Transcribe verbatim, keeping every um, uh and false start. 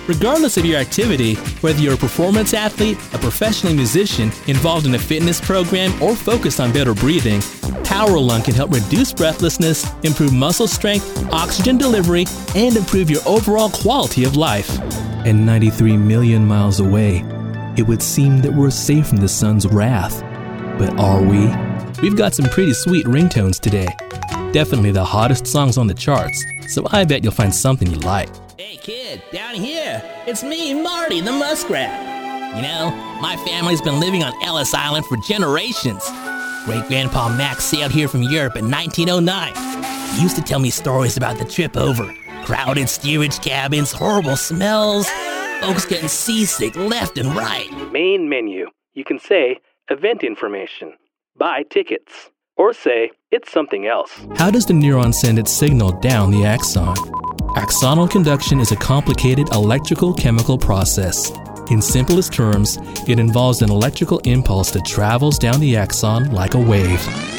Regardless of your activity, whether you're a performance athlete, a professional musician, involved in a fitness program, or focused on better breathing, Power Lung can help reduce breathlessness, improve muscle strength, oxygen delivery, and improve your overall quality of life. And ninety-three million miles away, it would seem that we're safe from the sun's wrath. But are we? We've got some pretty sweet ringtones today. Definitely the hottest songs on the charts, so I bet you'll find something you like. Hey kid, down here, it's me, Marty the Muskrat. You know, my family's been living on Ellis Island for generations. Great-grandpa Max sailed here from Europe in nineteen oh nine. He used to tell me stories about the trip over. Crowded steerage cabins, horrible smells, folks getting seasick left and right. Main menu. You can say, event information, buy tickets, or say, it's something else. How does the neuron send its signal down the axon? Axonal conduction is a complicated electrical chemical process. In simplest terms, it involves an electrical impulse that travels down the axon like a wave.